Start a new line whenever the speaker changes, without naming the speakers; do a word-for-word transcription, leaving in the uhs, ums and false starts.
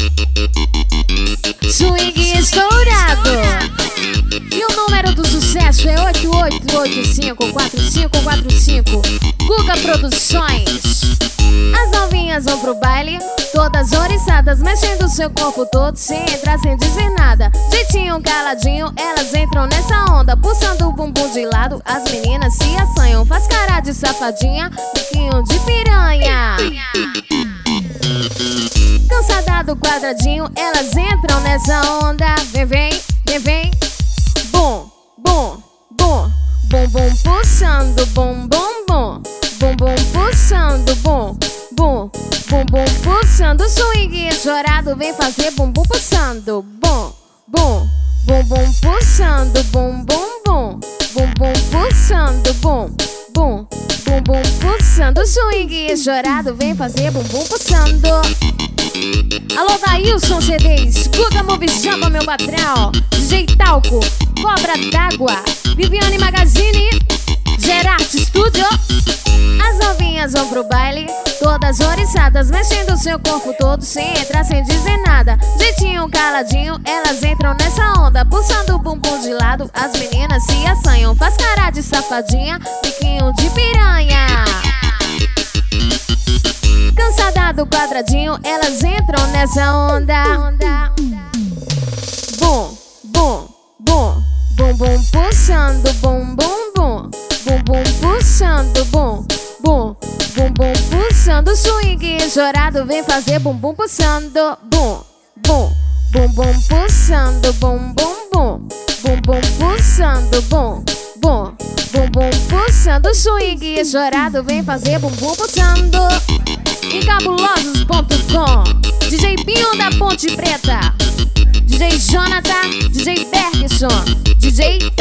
Swing estourado. E o número do sucesso é oito oito oito cinco quatro cinco quatro cinco. Guga Produções. As novinhas vão pro baile, todas oriçadas, mexendo seu corpo todo sem entrar, sem dizer nada. Jeitinho caladinho, elas entram nessa onda, pulsando o bumbum de lado, as meninas se assanham. Faz cara de safadinha, biquinho de piranha. Cansada do quadradinho, elas entram nessa onda. Vem, vem, vem, vem. Bum, bum, bum. Bum, bum, pulsando, bum, bum, bum. Bum, bum, pulsando, bum, bum. Bum, bum, pulsando. Swing chorado, vem fazer bum, bum, pulsando. Bum, bum, bum, bum, pulsando. Bum, bum, bum. Bum, bum, pulsando, bum, bum. Bum, bum, pulsando. Swing chorado, vem fazer bum, bum, pulsando. Alô, Dailson C Ds, Guga Moves Java, meu patrão, D J Talco, Cobra d'Água, Viviane Magazine, Gerarte Studio. As novinhas vão pro baile, todas oriçadas, mexendo seu corpo todo sem entrar, sem dizer nada. Jeitinho caladinho, elas entram nessa onda, pulsando o bumbum de lado, as meninas se assanham. Faz cara de safadinha, biquinho de piranha. Cansada do quadradinho, elas entram nessa onda. Bum, bum, bum. Bum, bum, pulsando, bum, bum, bum. Bum, bum, pulsando, bum, bum. Bum, bum, pulsando. Swing chorado, vem fazer bum, bum, pulsando. Bum, bum. Bum, bum, pulsando, bum, bum, bum. Bum, bum, pulsando, bum, bum. Bum, bum, pulsando. Swing chorado, vem fazer bum, bum, pulsando. Encabulosos ponto com, D J Pinho da Ponte Preta, D J Jonathan, D J Bergson, D J